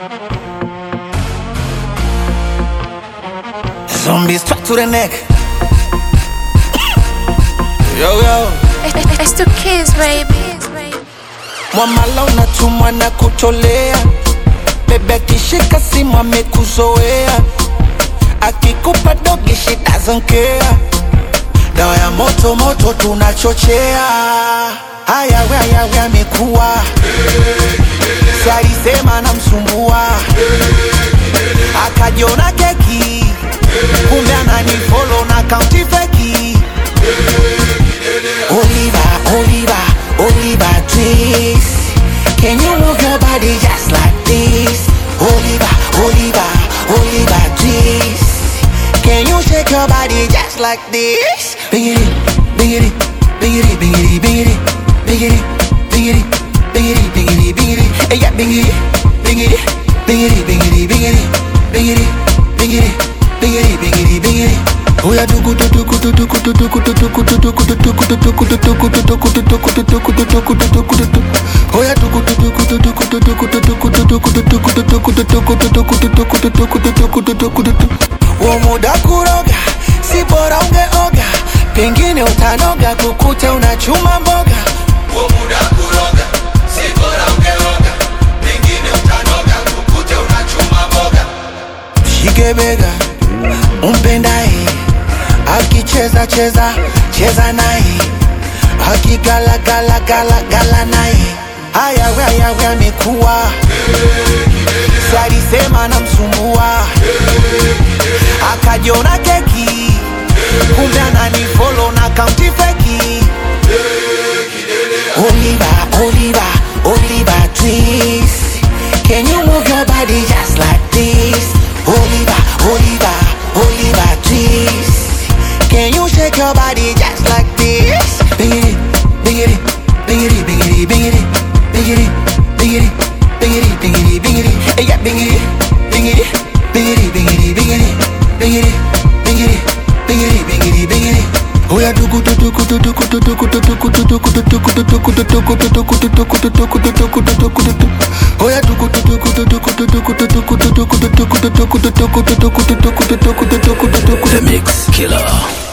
Zombies strapped to the neck. Yo, yo. It's the kids, baby. Mwamala unatumwa na kutolea, bebe akishika simu amekuzoea, akikupa dogi she doesn't care. Dawa ya moto moto tunachochea. Haya we amekuwa, si alisema namsumbua, akajiona keki, kumbe ananifollow na county feki. Oliver twist. Can you move your body just like this? Oliver twist. Can you shake your body just like this? Biggity, biggity, biggity, biggity, biggity, biggity, biggity, biggity, biggity, biggity. Hey, yeah, biggity, biggity, biggity, biggity, biggity, biggity, biggity, biggity, biggity, biggity. Oh yeah, do good, do good, do good, do good, do good, do good, do good, do good, do good, do good, do good, do good, do good, do good, do good. Oh yeah, do good, do good, do good, do good, do good, do good, do good, do good, do good, do good, do good, do good. Wa muda kuroga, si bora ungeoga, pengine utanoga kukute unachuma mboga. Wa muda kuroga, si bora ungeoga, pengine utanoga kukute unachuma mboga. Shike bega, umpendaye, akicheza cheza naye, akigala gala naye. Haya we amekuwa, si alisema namsumbua, akajiona keki, kumbe ananifollow na county feki. Oliver twist. Can you move your body just like this? Oliver twist. Can you shake your body just like this? Biggity, biggity, biggity, biggity, biggity, biggity, biggity, biggity, biggity, biggity. Hey, yeah, biggity, biggity, biggity, biggity, biggity, biggity, biggity, biggity, biggity, biggity. Oh yeah, do good, do good, do good, do good, do good, do good, do good, do good, do good, do good, do good, do good, do good, do good, do good. Oh yeah, do good, do good, do good, do good, do good, do good, do good, do good, do good, do good, do good, do good, do good. The Mix Killer.